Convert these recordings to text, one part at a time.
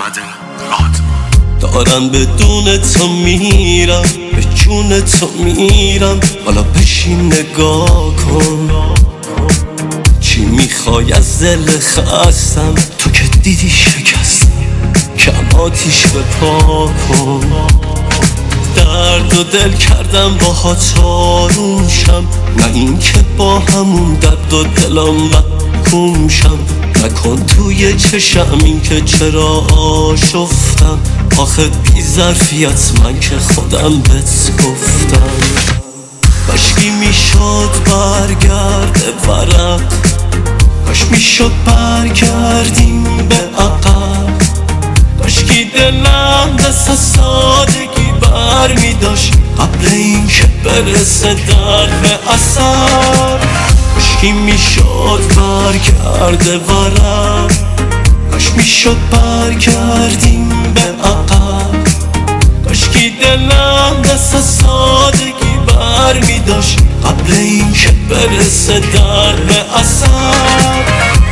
دارم بدون تو میرم، به جون تو میرم. حالا بشین نگاه کن، چی میخوای از دل خستم؟ تو که دیدی شکستم، کم آتیش به پا کن. درد و دل کردم با ها تارون شم، نه این که با همون درد و دلم محکوم شم. نکن توی چشم این که چرا آشفتم، آخه بی ظرفیت من که خودم بهت گفتم. کاشکی میشد برگرده ورق، کاش میشد برگردیم به عقب. کاشکی دلم دست از سادگی بر میداشت قبل این که برسه درد به اثر. کاشکی میشد برگرده ورق، کاش میشد برگردیم به عقب. کاشکی دلم دست از سادگی بر میداشت قبل این که برسه درد به اثر.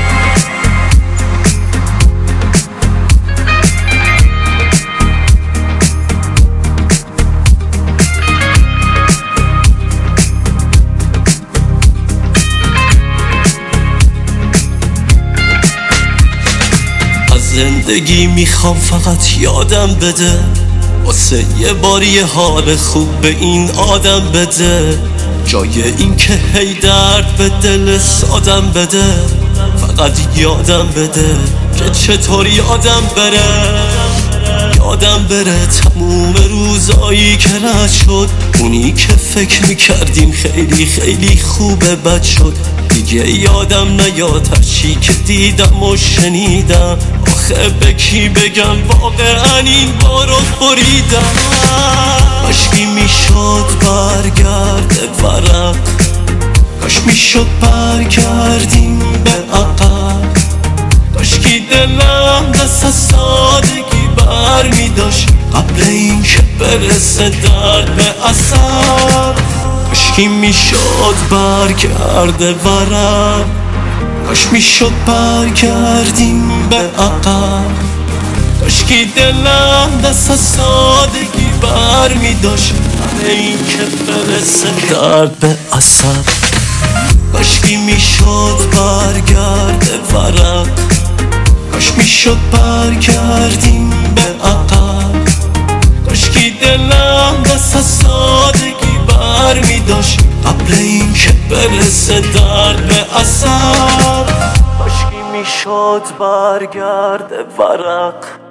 زندگی میخوام فقط یادم بده، واسه یه بار یه حال خوب به این آدم بده. جای این که هی درد به دل سادم بده، فقط یادم بده که چطور یادم بره تموم روزایی که رد شد. اونی که فکر میکردیم خیلی خیلی خوبه بد شد. دیگه یادم نیاد هرچی که دیدم و شنیدم، آخه به کی بگم واقعا این بارو بریدم. کاشکی میشد برگرده ورق، کاش میشد برگردیم به عقب. کاشکی دلم دست از سادگی بر میداشت قبل این که برسه درد به اثر. کاشکی میشد برگرده ورق، کاش میشد برگردیم به عقب. کاشکی دلم دست از سادگی بر میداشت قبل این که برسه درد به اثر. کاشکی میشد برگرده ورق، کاش میشد برگردیم به عقب. کاشکی دلم دست از سادگی بر میداشت قبل این که برسه درد به اثر. کاشکی میشد برگرده ورق،